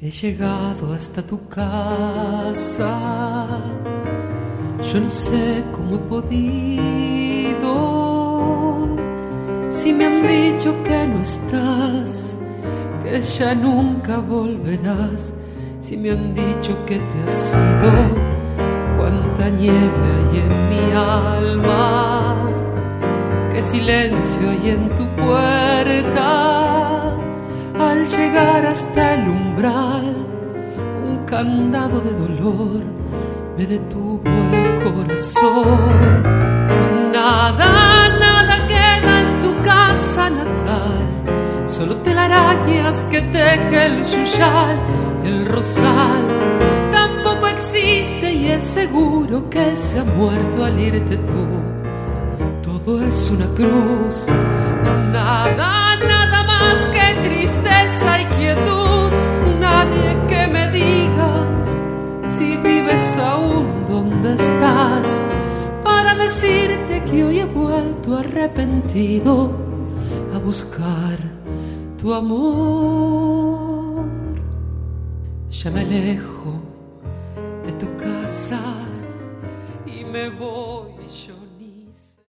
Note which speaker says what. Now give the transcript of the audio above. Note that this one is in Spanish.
Speaker 1: He llegado hasta tu casa, yo no sé cómo he podido. Si me han dicho que no estás, que ya nunca volverás. Si me han dicho que te has ido, cuánta nieve hay en mi alma, qué silencio hay en tu puerta. Al llegar hasta el umbral, un candado de dolor me detuvo el corazón. Nada, nada queda en tu casa natal, solo telarañas que teje el yuyal y el rosal. Tampoco existe y es seguro que se ha muerto al irte tú. Todo es una cruz, nada, nada más que tristeza y quietud. Nadie que me digas si vives aún donde estás, para decirte que hoy he vuelto arrepentido a buscar tu amor. Ya me alejo